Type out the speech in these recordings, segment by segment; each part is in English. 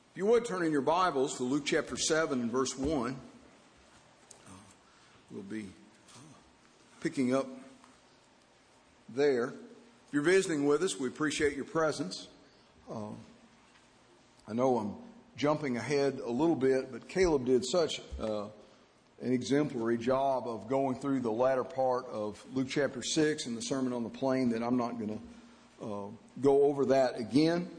If you would turn in your Bibles to Luke chapter 7 and verse 1, we'll be picking up there. If you're visiting with us, we appreciate your presence. I know I'm jumping ahead a little bit, but Caleb did such an exemplary job of going through the latter part of Luke chapter 6 and the Sermon on the Plain that I'm not going to go over that again.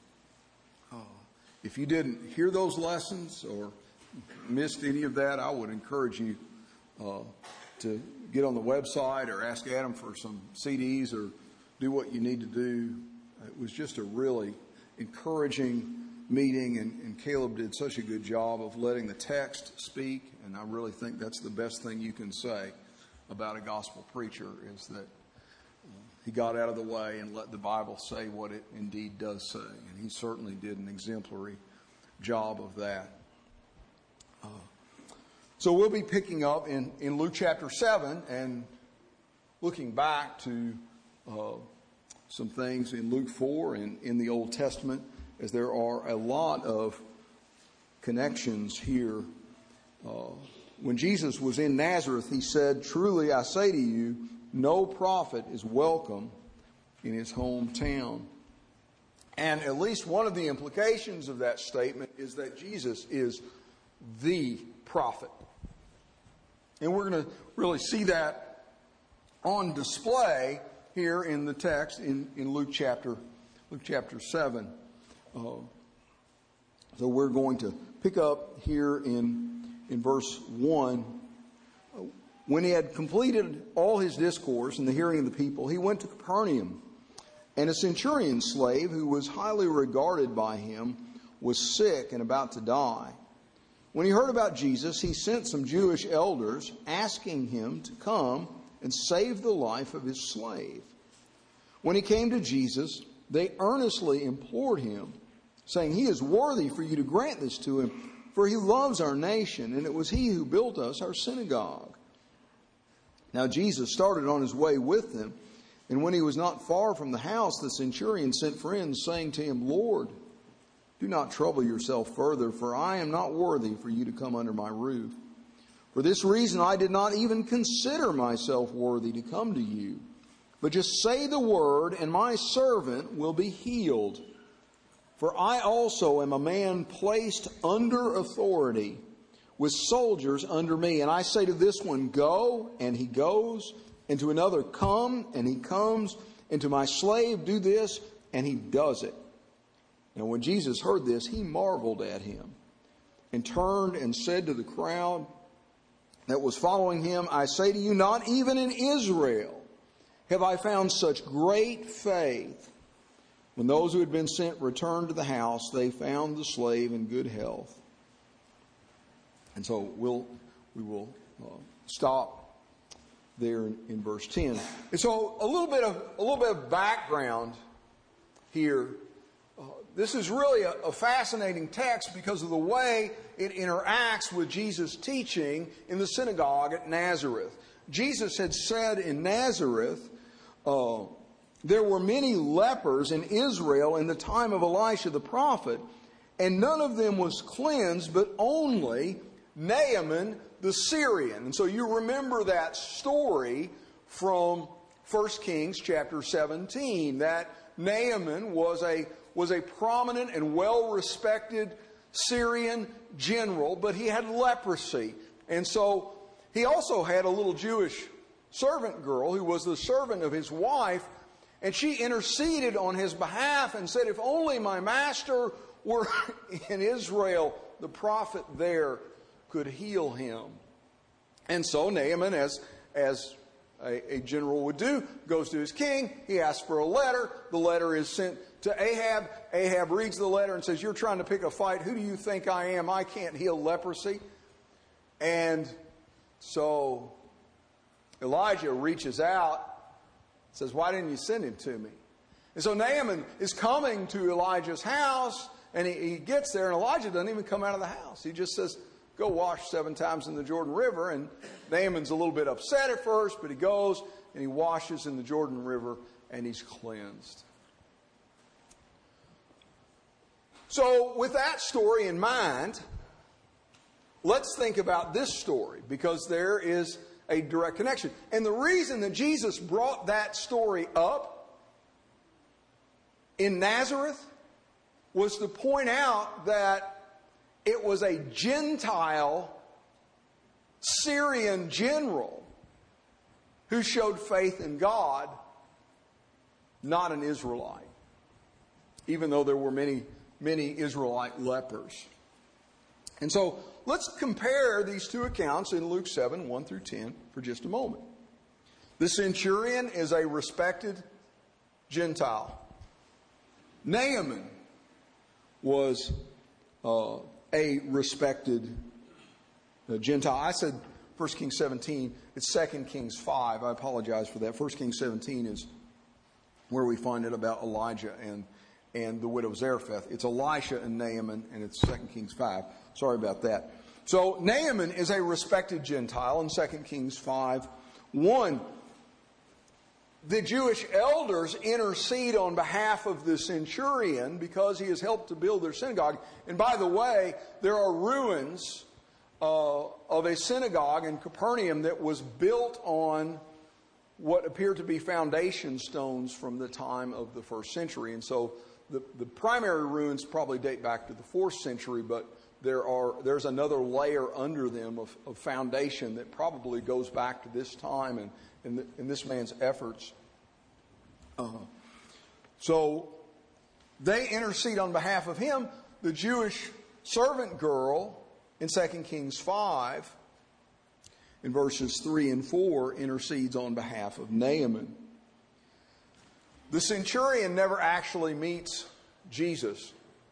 If you didn't hear those lessons or missed any of that, I would encourage you to get on the website or ask Adam for some CDs or do what you need to do. It was just a really encouraging meeting, and Caleb did such a good job of letting the text speak, and I really think that's the best thing you can say about a gospel preacher is that he got out of the way and let the Bible say what it indeed does say. And he certainly did an exemplary job of that. So we'll be picking up in Luke chapter 7 and looking back to some things in Luke 4 and in the Old Testament, as there are a lot of connections here. When Jesus was in Nazareth, he said, "Truly I say to you, no prophet is welcome in his hometown." And at least one of the implications of that statement is that Jesus is the prophet. And we're going to really see that on display here in the text in Luke chapter 7. So we're going to pick up here in verse 1. When he had completed all his discourse in the hearing of the people, he went to Capernaum. And a centurion slave who was highly regarded by him was sick and about to die. When he heard about Jesus, he sent some Jewish elders asking him to come and save the life of his slave. When he came to Jesus, they earnestly implored him, saying, "He is worthy for you to grant this to him, for he loves our nation, and it was he who built us our synagogue." Now Jesus started on his way with them, and when he was not far from the house, the centurion sent friends, saying to him, "Lord, do not trouble yourself further, for I am not worthy for you to come under my roof. For this reason I did not even consider myself worthy to come to you. But just say the word, and my servant will be healed. For I also am a man placed under authority, with soldiers under me. And I say to this one, go, and he goes. And to another, come, and he comes. And to my slave, do this, and he does it." Now when Jesus heard this, he marveled at him, and turned and said to the crowd that was following him, "I say to you, not even in Israel have I found such great faith." When those who had been sent returned to the house, they found the slave in good health. And so we will stop there in verse 10. And so a little bit of background here. This is really a fascinating text because of the way it interacts with Jesus' teaching in the synagogue at Nazareth. Jesus had said in Nazareth, there were many lepers in Israel in the time of Elisha the prophet, and none of them was cleansed, but only Naaman the Syrian. And so you remember that story from 1 Kings chapter 17, that Naaman was a prominent and well-respected Syrian general, but he had leprosy. And so he also had a little Jewish servant girl who was the servant of his wife, and she interceded on his behalf and said, "If only my master were in Israel, the prophet there could heal him." And so Naaman, as a general would do, goes to his king. He asks for a letter. The letter is sent to Ahab. Ahab reads the letter and says, "You're trying to pick a fight. Who do you think I am? I can't heal leprosy." And so Elijah reaches out, says, "Why didn't you send him to me?" And so Naaman is coming to Elijah's house, and he gets there, and Elijah doesn't even come out of the house. He just says, "Go wash 7 times in the Jordan River." And Naaman's a little bit upset at first, but he goes and he washes in the Jordan River, and he's cleansed. So with that story in mind, let's think about this story, because there is a direct connection. And the reason that Jesus brought that story up in Nazareth was to point out that it was a Gentile Syrian general who showed faith in God, not an Israelite, even though there were many Israelite lepers. And so let's compare these two accounts in Luke 7, 1 through 10 for just a moment. The centurion is a respected Gentile. Naaman was a respected Gentile. I said 1 Kings 17. It's 2 Kings 5. I apologize for that. 1 Kings 17 is where we find it about Elijah and the widow Zarephath. It's Elisha and Naaman, and it's 2 Kings 5. Sorry about that. So Naaman is a respected Gentile in 2 Kings 5. 1, the Jewish elders intercede on behalf of the centurion because he has helped to build their synagogue. And by the way, there are ruins of a synagogue in Capernaum that was built on what appear to be foundation stones from the time of the first century. And so the primary ruins probably date back to the 4th century, but there's another layer under them of foundation that probably goes back to this time and this man's efforts. So they intercede on behalf of him. The Jewish servant girl in 2 Kings 5, in verses 3 and 4, intercedes on behalf of Naaman. The centurion never actually meets Jesus,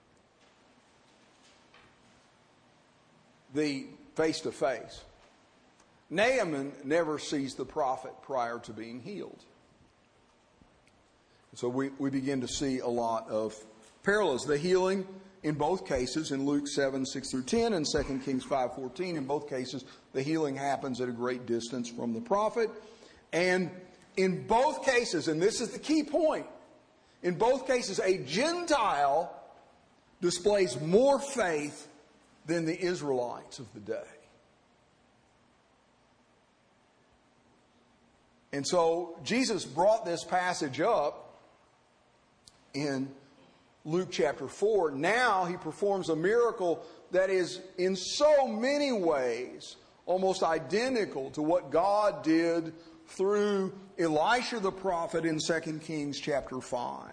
the face-to-face. Naaman never sees the prophet prior to being healed. So we begin to see a lot of parallels. The healing in both cases, in Luke 7, 6 through 10 and 2 Kings 5, 14, in both cases, the healing happens at a great distance from the prophet. And in both cases, and this is the key point, in both cases, a Gentile displays more faith than the Israelites of the day. And so Jesus brought this passage up in Luke chapter 4. Now he performs a miracle that is in so many ways almost identical to what God did through Elisha the prophet in 2 Kings chapter 5.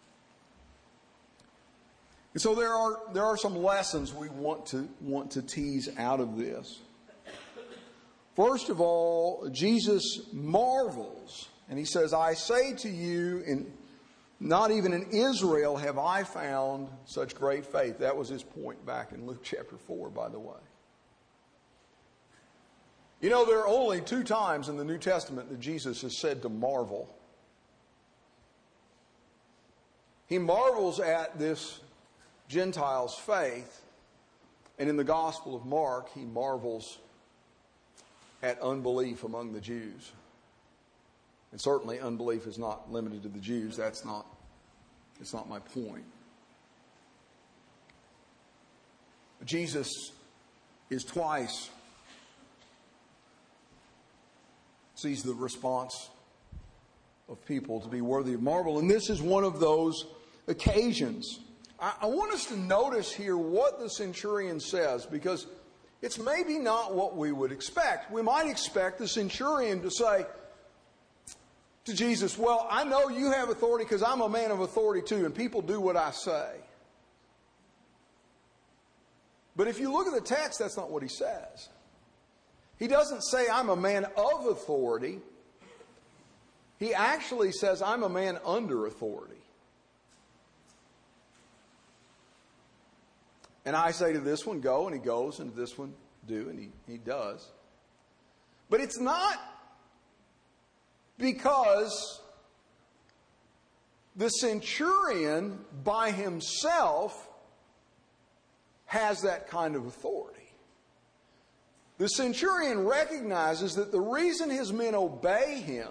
And so there are some lessons we want to tease out of this. First of all, Jesus marvels, and he says, I say to you, not even in Israel have I found such great faith. That was his point back in Luke chapter 4, by the way. You know, there are only 2 times in the New Testament that Jesus is said to marvel. He marvels at this Gentile's faith, and in the Gospel of Mark, he marvels at unbelief among the Jews. And certainly unbelief is not limited to the Jews. It's not my point. Jesus is twice sees the response of people to be worthy of marvel. And this is one of those occasions. I want us to notice here what the centurion says, because it's maybe not what we would expect. We might expect the centurion to say to Jesus, well, I know you have authority because I'm a man of authority too, and people do what I say. But if you look at the text, that's not what he says. He doesn't say, I'm a man of authority. He actually says, I'm a man under authority. And I say to this one, go, and he goes, and to this one, do, and he does. But it's not because the centurion by himself has that kind of authority. The centurion recognizes that the reason his men obey him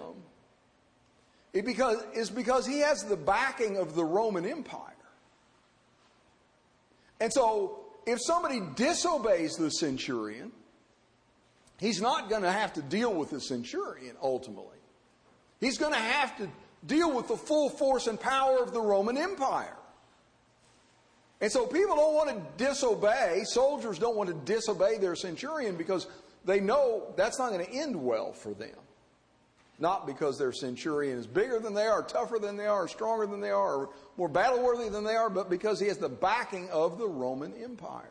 is because he has the backing of the Roman Empire. And so, if somebody disobeys the centurion, he's not going to have to deal with the centurion ultimately. He's going to have to deal with the full force and power of the Roman Empire. And so people don't want to disobey, soldiers don't want to disobey their centurion because they know that's not going to end well for them. Not because their centurion is bigger than they are, tougher than they are, stronger than they are, or more battle-worthy than they are, but because he has the backing of the Roman Empire.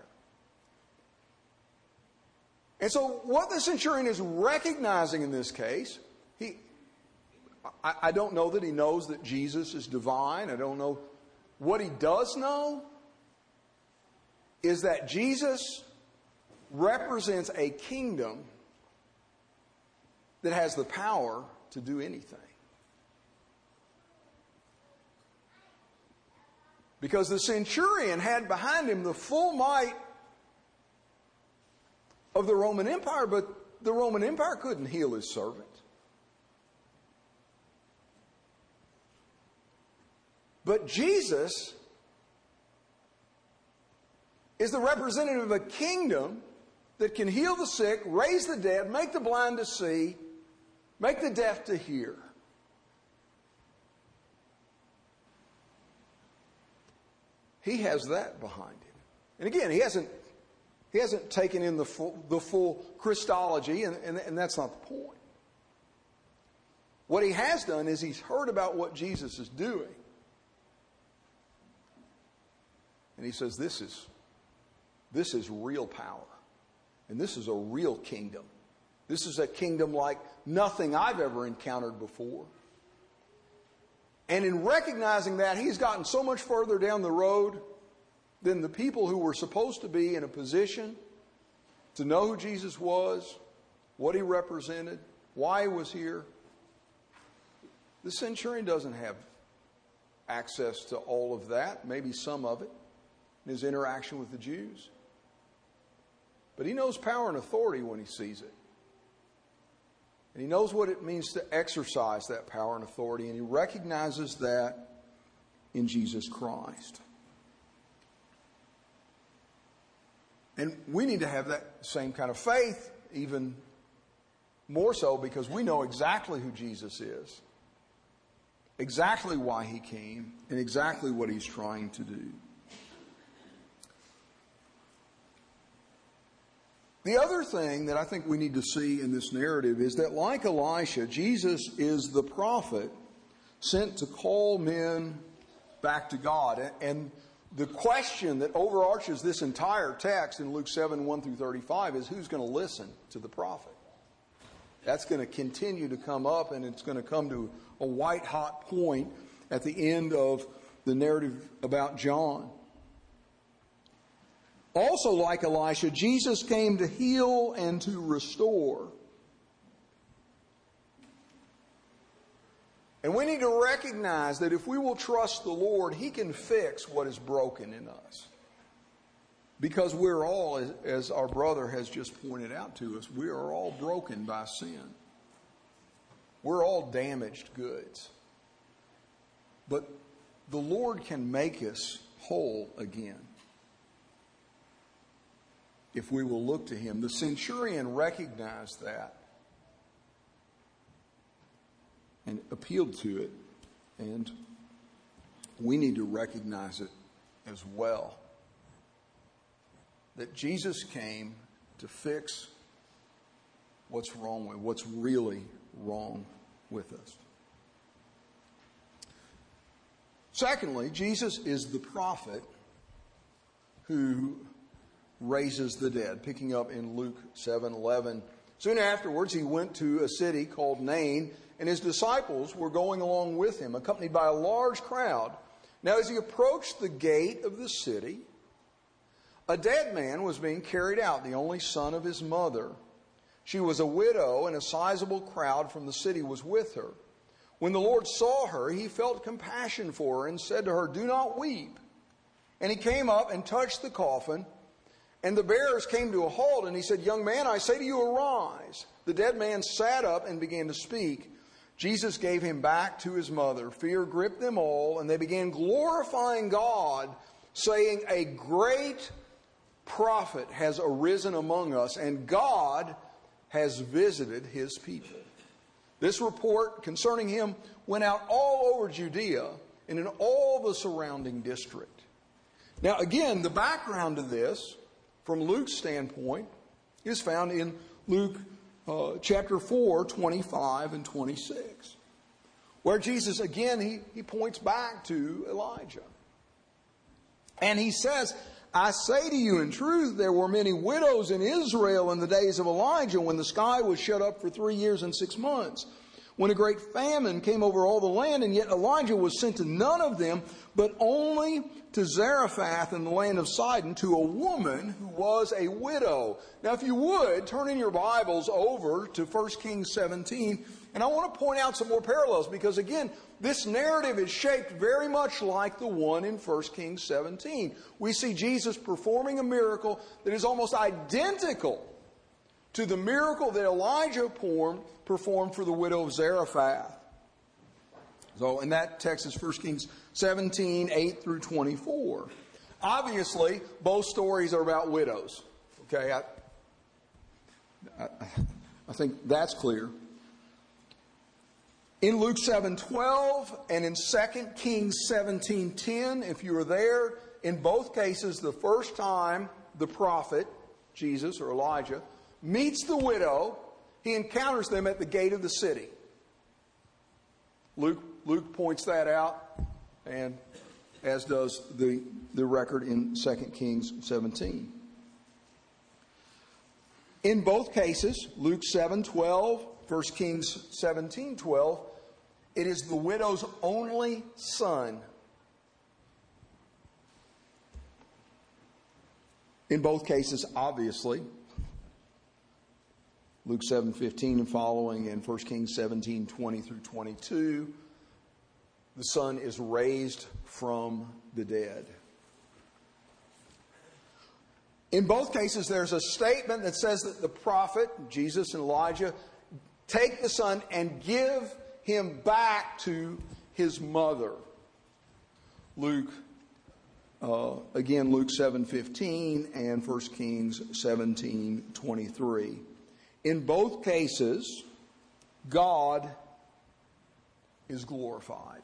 And so what the centurion is recognizing in this case, I don't know that he knows that Jesus is divine. I don't know. What he does know is that Jesus represents a kingdom that has the power to do anything. Because the centurion had behind him the full might of the Roman Empire, but the Roman Empire couldn't heal his servant. But Jesus is the representative of a kingdom that can heal the sick, raise the dead, make the blind to see, make the deaf to hear. He has that behind him. And again, he hasn't taken in the full Christology, and that's not the point. What he has done is he's heard about what Jesus is doing. And he says, this is real power. And this is a real kingdom. This is a kingdom like nothing I've ever encountered before. And in recognizing that, he's gotten so much further down the road than the people who were supposed to be in a position to know who Jesus was, what he represented, why he was here. The centurion doesn't have access to all of that, maybe some of it, in his interaction with the Jews. But he knows power and authority when he sees it. And he knows what it means to exercise that power and authority, and he recognizes that in Jesus Christ. And we need to have that same kind of faith, even more so, because we know exactly who Jesus is, exactly why he came, and exactly what he's trying to do. The other thing that I think we need to see in this narrative is that, like Elisha, Jesus is the prophet sent to call men back to God. And the question that overarches this entire text in Luke 7, 1 through 35 is, who's going to listen to the prophet? That's going to continue to come up, and it's going to come to a white-hot point at the end of the narrative about John. Also, like Elisha, Jesus came to heal and to restore. And we need to recognize that if we will trust the Lord, he can fix what is broken in us. Because we're all, as our brother has just pointed out to us, we are all broken by sin. We're all damaged goods. But the Lord can make us whole again if we will look to him. The centurion recognized that and appealed to it, and we need to recognize it as well. That Jesus came to fix what's really wrong with us. Secondly, Jesus is the prophet who raises the dead. Picking up in Luke 7:11. Soon afterwards, he went to a city called Nain, and his disciples were going along with him, accompanied by a large crowd. Now, as he approached the gate of the city, a dead man was being carried out, the only son of his mother. She was a widow, and a sizable crowd from the city was with her. When the Lord saw her, he felt compassion for her and said to her, "Do not weep." And he came up and touched the coffin, and the bearers came to a halt, and he said, "Young man, I say to you, arise." The dead man sat up and began to speak. Jesus gave him back to his mother. Fear gripped them all, and they began glorifying God saying, "A great prophet has arisen among us, and God has visited his people." This report concerning him went out all over Judea and in all the surrounding district. Now, again, the background to this, from Luke's standpoint, is found in Luke chapter 4, 25 and 26, where Jesus, again, he points back to Elijah. And he says, "I say to you in truth, there were many widows in Israel in the days of Elijah, when the sky was shut up for 3 years and 6 months, when a great famine came over all the land, and yet Elijah was sent to none of them, but only to Zarephath in the land of Sidon, to a woman who was a widow." Now, if you would, turn in your Bibles over to 1 Kings 17, and I want to point out some more parallels, because again, this narrative is shaped very much like the one in 1 Kings 17. We see Jesus performing a miracle that is almost identical to the miracle that Elijah performed for the widow of Zarephath. So, in that text is 1 Kings 17, 8 through 24. Obviously, both stories are about widows. Okay, I think that's clear. In Luke 7:12 and in 2 Kings 17:10, if you were there, in both cases, the first time the prophet, Jesus or Elijah, meets the widow, he encounters them at the gate of the city. Luke points that out, and as does the record in 2 Kings 17. In both cases, Luke 7:12, 1 Kings 17:12, it is the widow's only son. In both cases, obviously, Luke 7:15 and following, and 1 Kings 17:20 through 22, the son is raised from the dead. In both cases, there's a statement that says that the prophet, Jesus and Elijah, take the son and give him back to his mother. Luke 7:15 and 1 Kings 17:23. In both cases, God is glorified.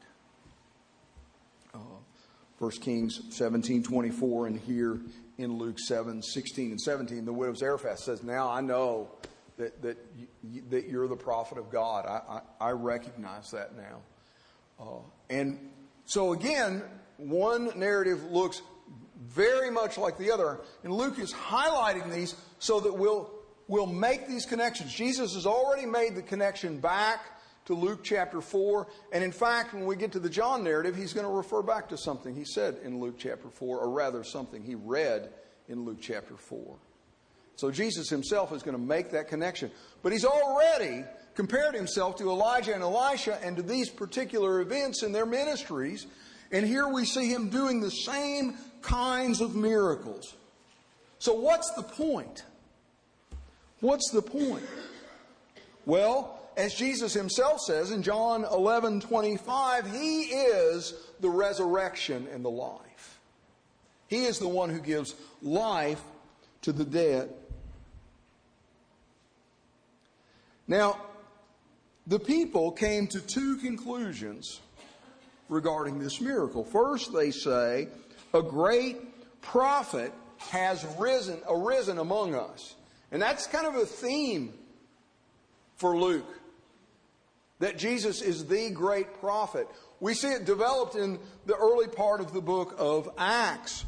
1 Kings 17:24, and here in Luke 7:16 and 17, the widow of Zarephath says, "Now I know that you're the prophet of God. I recognize that now." And so again, one narrative looks very much like the other, and Luke is highlighting these so that we'll make these connections. Jesus has already made the connection back to Luke chapter 4. And in fact, when we get to the John narrative, he's going to refer back to something he said in Luke chapter 4, or rather something he read in Luke chapter 4. So Jesus himself is going to make that connection. But he's already compared himself to Elijah and Elisha and to these particular events in their ministries. And here we see him doing the same kinds of miracles. So what's the point? What's the point? Well, as Jesus himself says in John 11:25, he is the resurrection and the life. He is the one who gives life to the dead. Now, the people came to two conclusions regarding this miracle. First, they say, a great prophet has arisen among us. And that's kind of a theme for Luke, that Jesus is the great prophet. We see it developed in the early part of the book of Acts.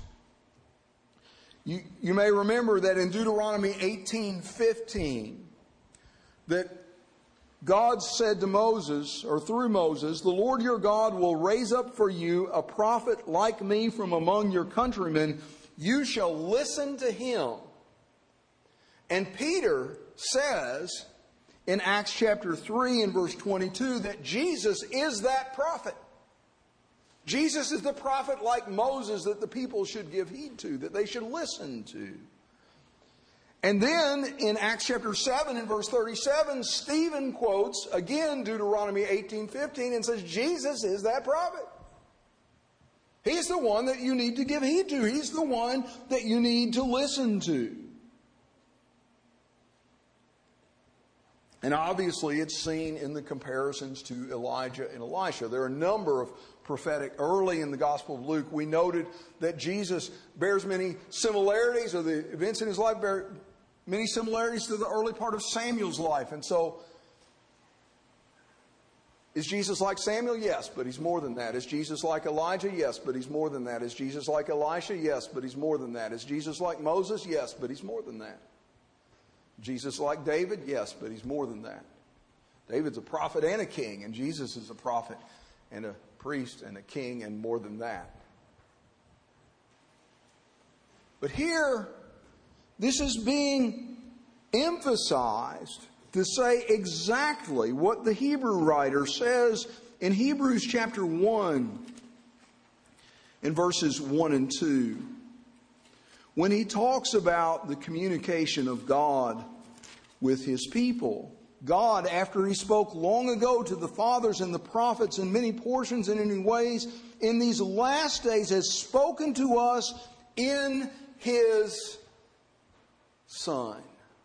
You may remember that in Deuteronomy 18:15, that God said to Moses, or through Moses, "The Lord your God will raise up for you a prophet like me from among your countrymen. You shall listen to him." And Peter says in Acts chapter 3 and verse 22 that Jesus is that prophet. Jesus is the prophet like Moses that the people should give heed to, that they should listen to. And then in Acts chapter 7 and verse 37, Stephen quotes again Deuteronomy 18:15 and says Jesus is that prophet. He's the one that you need to give heed to. He's the one that you need to listen to. And obviously it's seen in the comparisons to Elijah and Elisha. There are a number of prophetic, early in the Gospel of Luke, we noted that Jesus bears many similarities, or the events in his life bear many similarities to the early part of Samuel's life. And so, is Jesus like Samuel? Yes, but he's more than that. Is Jesus like Elijah? Yes, but he's more than that. Is Jesus like Elisha? Yes, but he's more than that. Is Jesus like Moses? Yes, but he's more than that. Jesus like David? Yes, but he's more than that. David's a prophet and a king, and Jesus is a prophet and a priest and a king and more than that. But here, this is being emphasized to say exactly what the Hebrew writer says in Hebrews chapter 1 in verses 1 and 2. When he talks about the communication of God with his people. God, after he spoke long ago to the fathers and the prophets in many portions and in many ways, in these last days has spoken to us in his Son.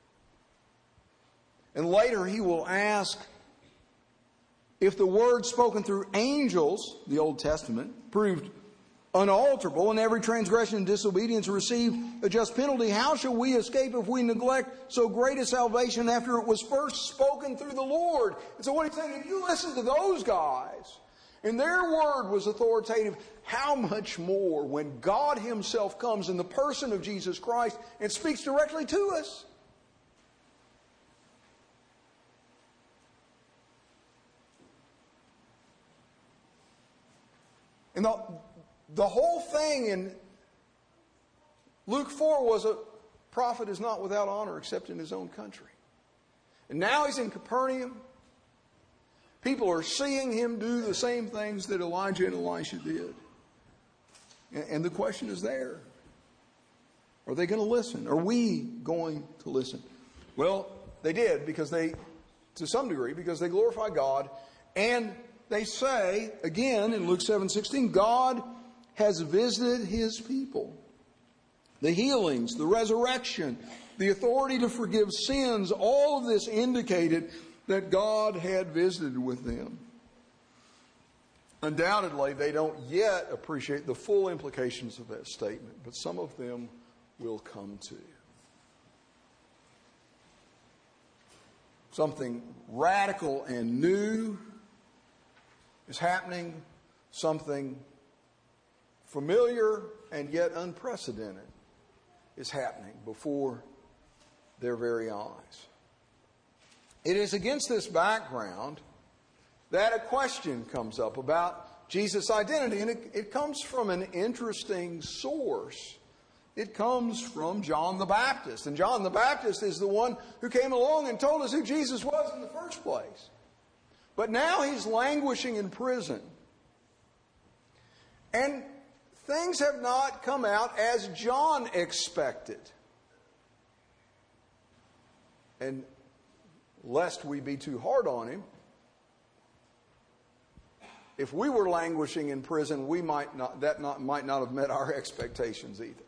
And later he will ask if the word spoken through angels, the Old Testament, proved unalterable, and every transgression and disobedience received a just penalty, how shall we escape if we neglect so great a salvation after it was first spoken through the Lord? And so what he's saying, if you listen to those guys, and their word was authoritative, how much more when God himself comes in the person of Jesus Christ and speaks directly to us? And the whole thing in Luke 4 was a prophet is not without honor except in his own country. And now he's in Capernaum. People are seeing him do the same things that Elijah and Elisha did. And the question is there. Are they going to listen? Are we going to listen? Well, they did to some degree, because they glorify God. And they say, again in Luke 7:16, God has visited his people. The healings, the resurrection, the authority to forgive sins, all of this indicated that God had visited with them. Undoubtedly, they don't yet appreciate the full implications of that statement, but some of them will come to. Something radical and new is happening. Something familiar and yet unprecedented is happening before their very eyes. It is against this background that a question comes up about Jesus' identity, and it comes from an interesting source. It comes from John the Baptist, and John the Baptist is the one who came along and told us who Jesus was in the first place. But now he's languishing in prison. And things have not come out as John expected. And lest we be too hard on him, if we were languishing in prison, might not have met our expectations either.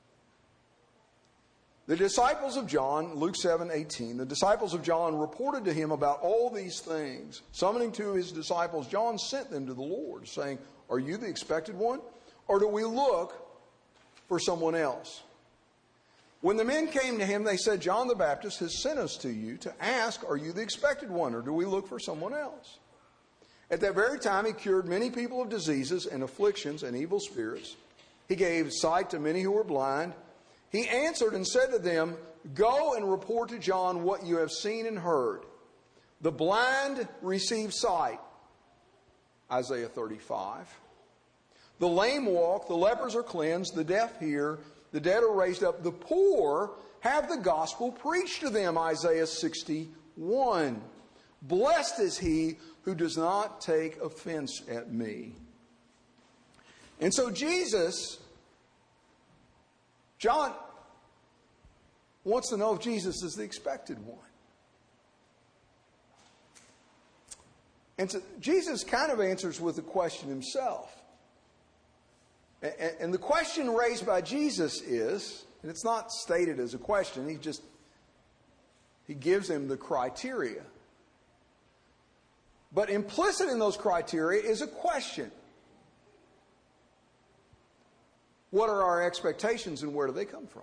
The disciples of John, Luke 7:18, the disciples of John reported to him about all these things. Summoning two of his disciples, John sent them to the Lord, saying, "Are you the expected one? Or do we look for someone else?" When the men came to him, they said, "John the Baptist has sent us to you to ask, are you the expected one, or do we look for someone else?" At that very time, he cured many people of diseases and afflictions and evil spirits. He gave sight to many who were blind. He answered and said to them, "Go and report to John what you have seen and heard. The blind receive sight," Isaiah 35. "The lame walk, the lepers are cleansed, the deaf hear, the dead are raised up, the poor have the gospel preached to them," Isaiah 61. "Blessed is he who does not take offense at me." And so John wants to know if Jesus is the expected one. And so Jesus kind of answers with a question himself. And the question raised by Jesus is, and it's not stated as a question, he gives him the criteria. But implicit in those criteria is a question. What are our expectations and where do they come from?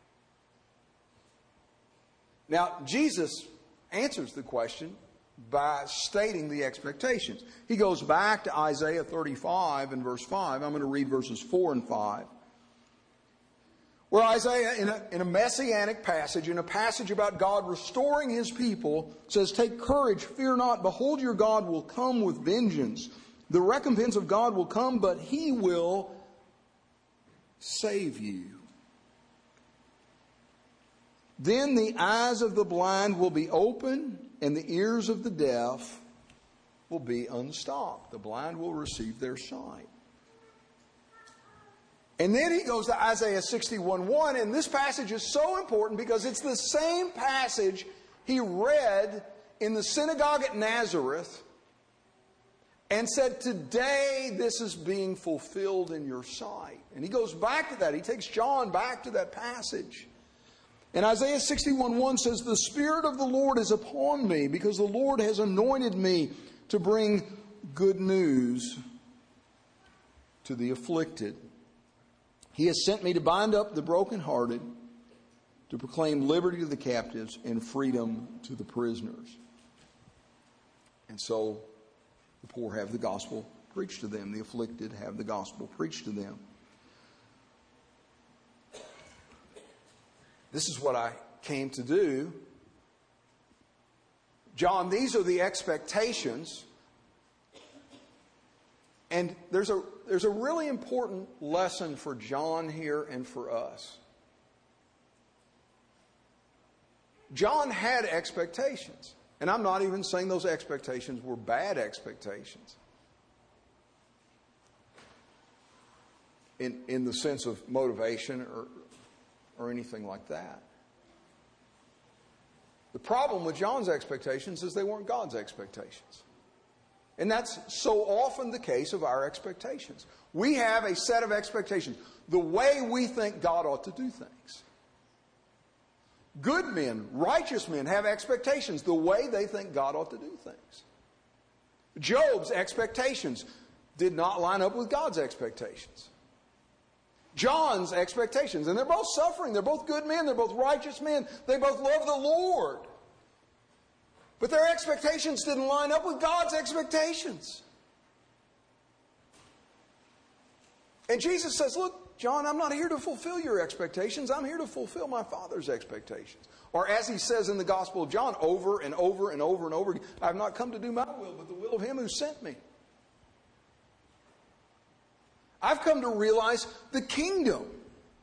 Now, Jesus answers the question by stating the expectations. He goes back to Isaiah 35 and verse 5. I'm going to read verses 4 and 5. Where Isaiah, in a messianic passage, in a passage about God restoring His people, says, "Take courage, fear not. Behold, your God will come with vengeance. The recompense of God will come, but He will save you. Then the eyes of the blind will be open, and the ears of the deaf will be unstopped." The blind will receive their sight. And then he goes to Isaiah 61:1, and this passage is so important because it's the same passage he read in the synagogue at Nazareth and said, "Today this is being fulfilled in your sight." And he goes back to that. He takes John back to that passage. And Isaiah 61:1 says, "The Spirit of the Lord is upon me, because the Lord has anointed me to bring good news to the afflicted. He has sent me to bind up the brokenhearted, to proclaim liberty to the captives and freedom to the prisoners." And so the poor have the gospel preached to them. The afflicted have the gospel preached to them. This is what I came to do. John, these are the expectations. And there's a really important lesson for John here and for us. John had expectations. And I'm not even saying those expectations were bad expectations. In the sense of motivation or anything like that. The problem with John's expectations is they weren't God's expectations. And that's so often the case of our expectations. We have a set of expectations, the way we think God ought to do things. Good men, righteous men have expectations, the way they think God ought to do things. Job's expectations did not line up with God's expectations. John's expectations, and they're both suffering, they're both good men, they're both righteous men, they both love the Lord. But their expectations didn't line up with God's expectations. And Jesus says, "Look, John, I'm not here to fulfill your expectations. I'm here to fulfill my Father's expectations." Or as he says in the Gospel of John over and over and over and over again, "I have not come to do my will, but the will of Him who sent me." I've come to realize the kingdom.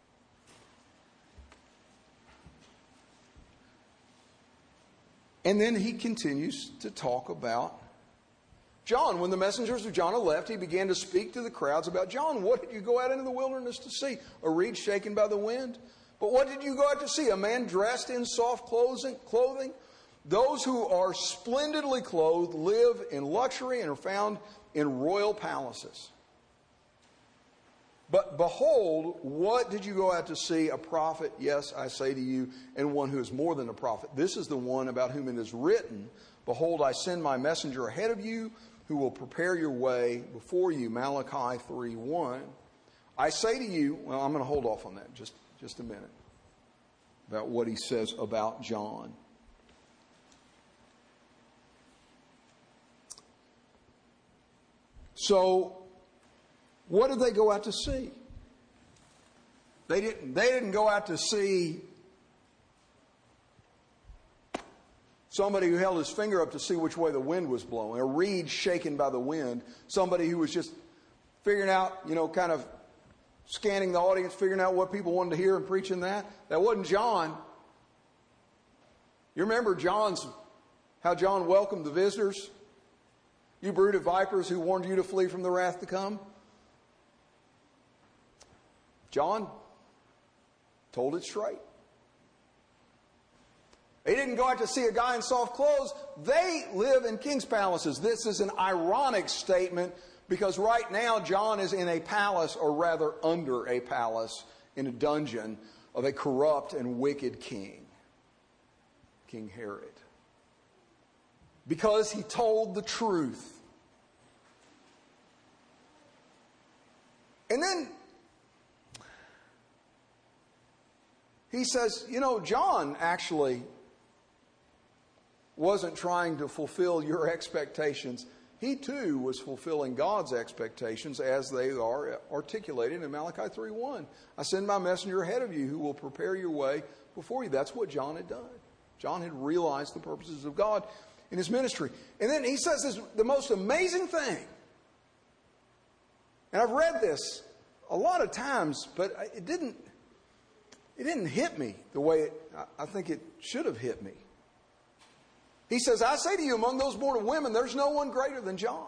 And then he continues to talk about John. When the messengers of John had left, he began to speak to the crowds about John. "What did you go out into the wilderness to see? A reed shaken by the wind? But what did you go out to see? A man dressed in soft clothing? Those who are splendidly clothed live in luxury and are found in royal palaces. But behold, what did you go out to see? A prophet, yes, I say to you, and one who is more than a prophet. This is the one about whom it is written, behold, I send my messenger ahead of you, who will prepare your way before you." Malachi 3:1. I say to you, well, I'm going to hold off on that just a minute, about what he says about John. So, what did they go out to see? They didn't go out to see somebody who held his finger up to see which way the wind was blowing, a reed shaken by the wind, somebody who was just figuring out, kind of scanning the audience, figuring out what people wanted to hear and preaching that. That wasn't John. You remember how John welcomed the visitors? "You brood of vipers, who warned you to flee from the wrath to come?" John told it straight. They didn't go out to see a guy in soft clothes. They live in king's palaces. This is an ironic statement Because right now John is in a palace, or rather under a palace, in a dungeon of a corrupt and wicked king, King Herod. Because he told the truth. And then he says, John actually wasn't trying to fulfill your expectations. He too was fulfilling God's expectations as they are articulated in Malachi 3:1. I send my messenger ahead of you who will prepare your way before you. That's what John had done. John had realized the purposes of God in his ministry. And then he says this, the most amazing thing. And I've read this a lot of times, but it didn't hit me the way I think it should have hit me. He says, I say to you, among those born of women, there's no one greater than John.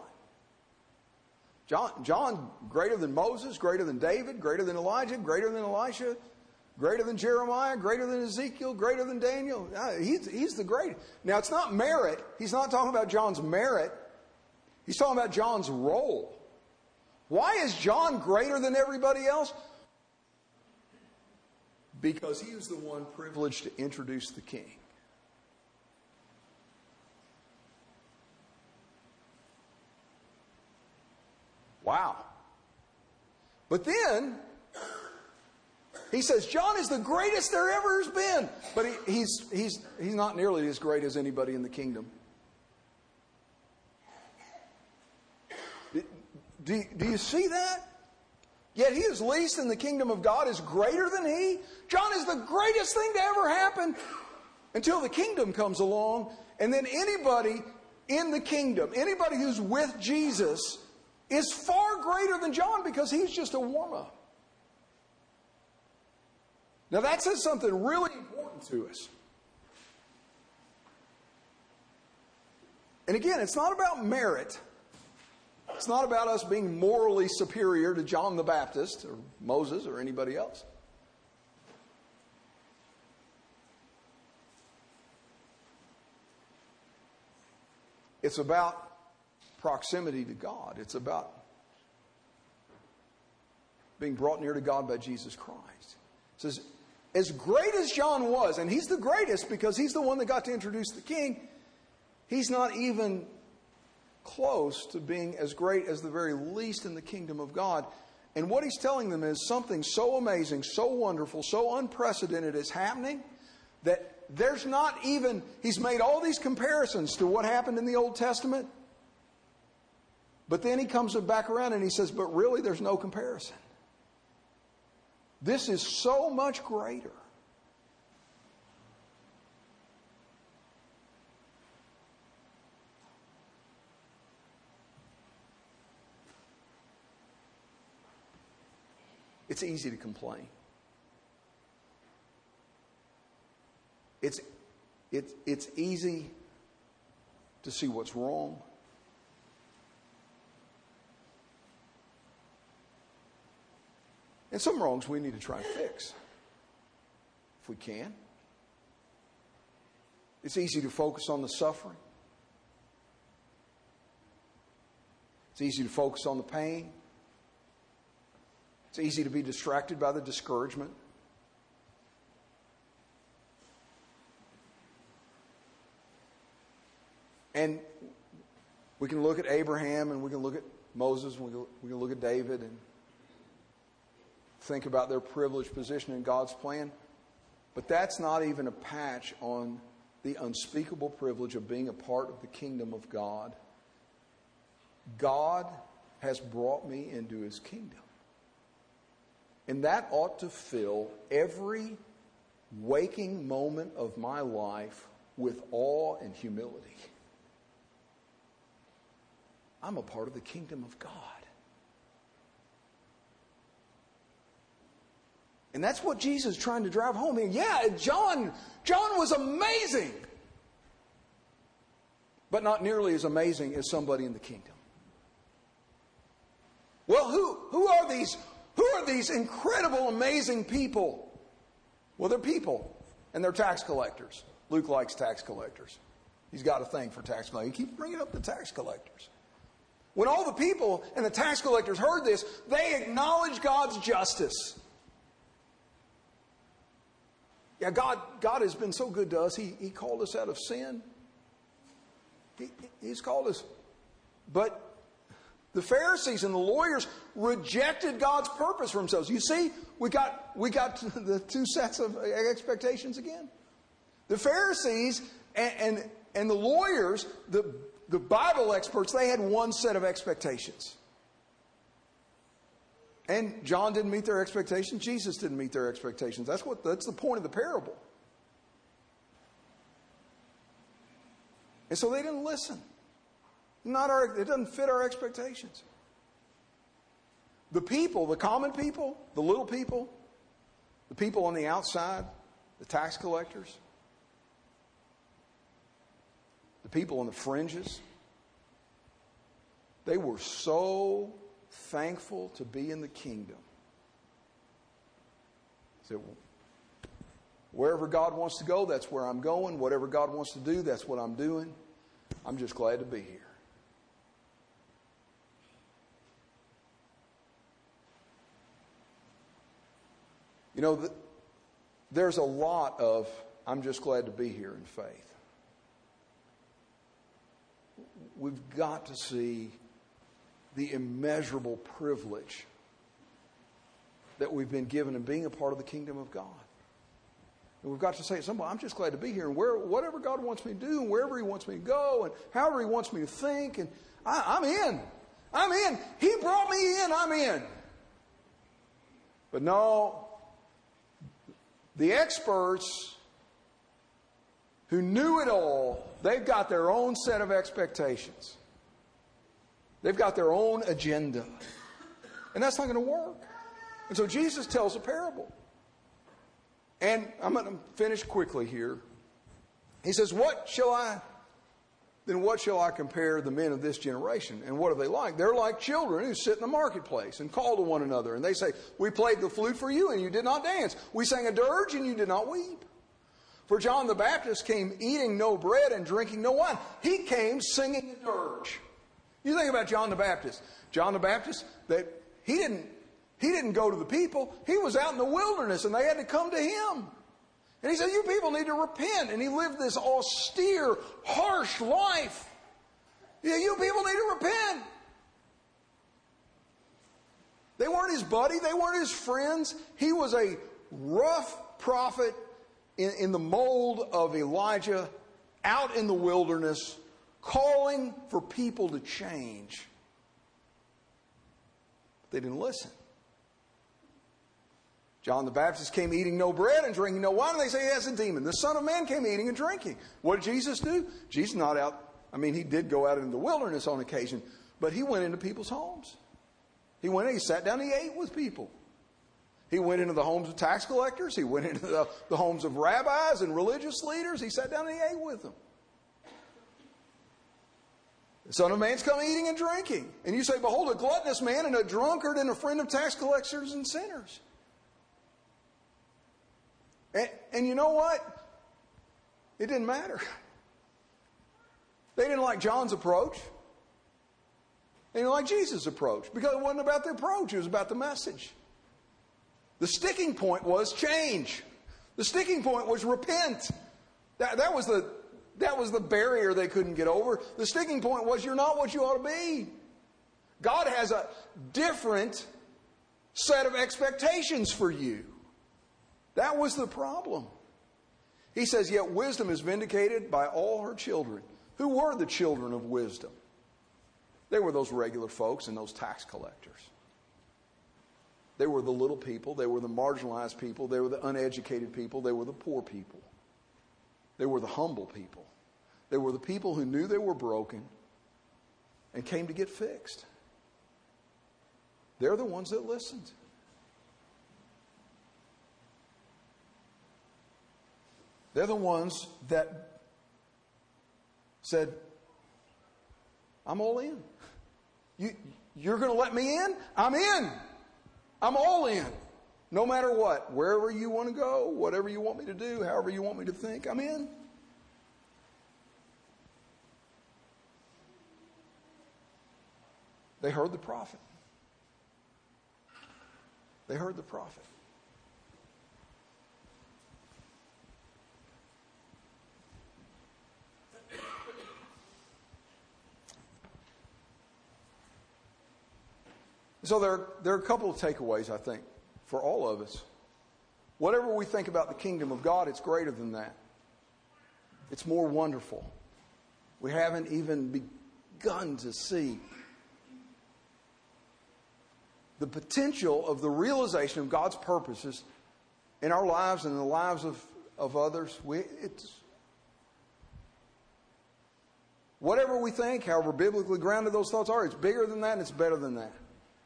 John, greater than Moses, greater than David, greater than Elijah, greater than Elisha, greater than Jeremiah, greater than Ezekiel, greater than Daniel. He's the greatest. Now, it's not merit. He's not talking about John's merit. He's talking about John's role. Why is John greater than everybody else? Because he was the one privileged to introduce the king. Wow. But then he says John is the greatest there ever has been. But he's not nearly as great as anybody in the kingdom. Do you see that? Yet he is least in the kingdom of God is greater than he. John is the greatest thing to ever happen until the kingdom comes along. And then anybody in the kingdom, anybody who's with Jesus, is far greater than John because he's just a warm-up. Now that says something really important to us. And again, it's not about merit. It's not about us being morally superior to John the Baptist or Moses or anybody else. It's about proximity to God. It's about being brought near to God by Jesus Christ. It says, as great as John was, and he's the greatest because he's the one that got to introduce the king, he's not even close to being as great as the very least in the kingdom of God. And what he's telling them is something so amazing, so wonderful, so unprecedented is happening that there's not even, he's made all these comparisons to what happened in the Old Testament. But then he comes back around and he says, but really there's no comparison. This is so much greater. It's easy to complain. It's easy to see what's wrong. And some wrongs we need to try and fix, if we can. It's easy to focus on the suffering. It's easy to focus on the pain. It's easy to be distracted by the discouragement. And we can look at Abraham and we can look at Moses and we can look at David and think about their privileged position in God's plan. But that's not even a patch on the unspeakable privilege of being a part of the kingdom of God. God has brought me into his kingdom. And that ought to fill every waking moment of my life with awe and humility. I'm a part of the kingdom of God. And that's what Jesus is trying to drive home here. Yeah, John was amazing. But not nearly as amazing as somebody in the kingdom. Well, who are these? Who are these incredible, amazing people? Well, they're people, and they're tax collectors. Luke likes tax collectors. He's got a thing for tax collectors. He keeps bringing up the tax collectors. When all the people and the tax collectors heard this, they acknowledged God's justice. Yeah, God has been so good to us. He called us out of sin. He's called us. But the Pharisees and the lawyers rejected God's purpose for themselves. You see, we got the two sets of expectations again. The Pharisees and the lawyers, the Bible experts, they had one set of expectations. And John didn't meet their expectations. Jesus didn't meet their expectations. That's the point of the parable. And so they didn't listen. It doesn't fit our expectations. The people, the common people, the little people, the people on the outside, the tax collectors, the people on the fringes, they were so thankful to be in the kingdom. So, wherever God wants to go, that's where I'm going. Whatever God wants to do, that's what I'm doing. I'm just glad to be here. You know, there's a lot of, I'm just glad to be here in faith. We've got to see the immeasurable privilege that we've been given in being a part of the kingdom of God. And we've got to say to somebody, I'm just glad to be here. And whatever God wants me to do, and wherever He wants me to go, and however He wants me to think, and I'm in. I'm in. He brought me in. I'm in. But no, the experts who knew it all, they've got their own set of expectations. They've got their own agenda. And that's not going to work. And so Jesus tells a parable. And I'm going to finish quickly here. He says, what shall I compare the men of this generation? And what are they like? They're like children who sit in the marketplace and call to one another. And they say, we played the flute for you and you did not dance. We sang a dirge and you did not weep. For John the Baptist came eating no bread and drinking no wine. He came singing a dirge. You think about John the Baptist. John the Baptist, that he didn't go to the people. He was out in the wilderness and they had to come to him. And he said, you people need to repent. And he lived this austere, harsh life. Yeah, you people need to repent. They weren't his buddy. They weren't his friends. He was a rough prophet in the mold of Elijah, out in the wilderness, calling for people to change. They didn't listen. John the Baptist came eating no bread and drinking no wine, and they say he has a demon. The Son of Man came eating and drinking. What did Jesus do? Jesus not out. I mean, he did go out in the wilderness on occasion, but he went into people's homes. He went in, he sat down, and he ate with people. He went into the homes of tax collectors. He went into the homes of rabbis and religious leaders. He sat down and he ate with them. The Son of Man's come eating and drinking. And you say, behold, a gluttonous man and a drunkard and a friend of tax collectors and sinners. And you know what? It didn't matter. They didn't like John's approach. They didn't like Jesus' approach. Because it wasn't about the approach. It was about the message. The sticking point was change. The sticking point was repent. That was the barrier they couldn't get over. The sticking point was you're not what you ought to be. God has a different set of expectations for you. That was the problem. He says, yet wisdom is vindicated by all her children. Who were the children of wisdom? They were those regular folks and those tax collectors. They were the little people. They were the marginalized people. They were the uneducated people. They were the poor people. They were the humble people. They were the people who knew they were broken and came to get fixed. They're the ones that listened. They're the ones that said, I'm all in. You're going to let me in? I'm in. I'm all in. No matter what. Wherever you want to go, whatever you want me to do, however you want me to think, I'm in. They heard the prophet. They heard the prophet. So there are a couple of takeaways, I think, for all of us. Whatever we think about the kingdom of God, it's greater than that. It's more wonderful. We haven't even begun to see the potential of the realization of God's purposes in our lives and in the lives of others. Whatever we think, however biblically grounded those thoughts are, it's bigger than that and it's better than that.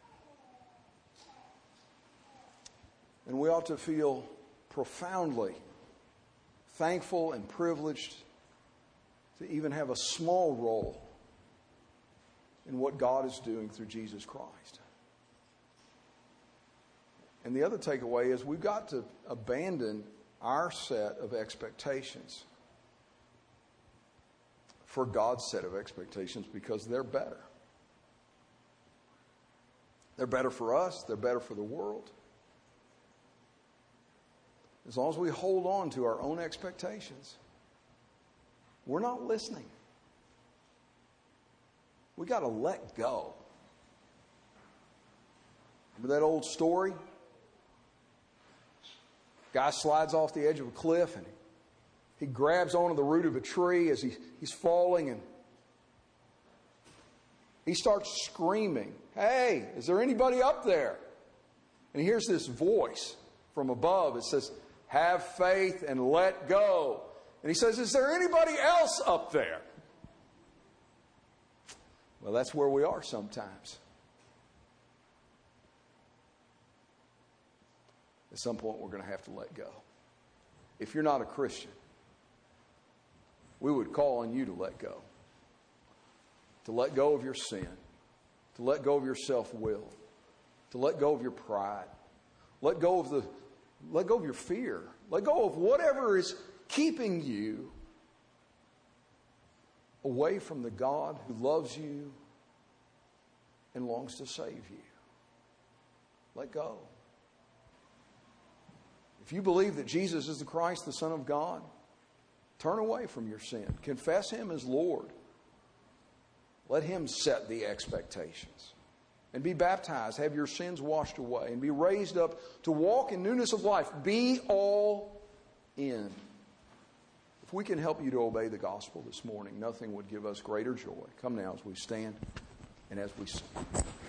And we ought to feel profoundly thankful and privileged to even have a small role in what God is doing through Jesus Christ. And the other takeaway is we've got to abandon our set of expectations for God's set of expectations because they're better. They're better for us. They're better for the world. As long as we hold on to our own expectations, we're not listening. We got to let go. Remember that old story? Guy slides off the edge of a cliff and he grabs onto the root of a tree as he's falling and he starts screaming, "Hey, is there anybody up there?" And he hears this voice from above. It says, "Have faith and let go." And he says, "Is there anybody else up there?" Well, that's where we are sometimes. At some point, we're going to have to let go. If you're not a Christian, we would call on you to let go. To let go of your sin. To let go of your self-will. To let go of your pride. Let go of your fear. Let go of whatever is keeping you away from the God who loves you and longs to save you. Let go. If you believe that Jesus is the Christ, the Son of God, turn away from your sin. Confess Him as Lord. Let Him set the expectations. And be baptized, have your sins washed away, and be raised up to walk in newness of life. Be all in. If we can help you to obey the gospel this morning, nothing would give us greater joy. Come now as we stand and as we sing.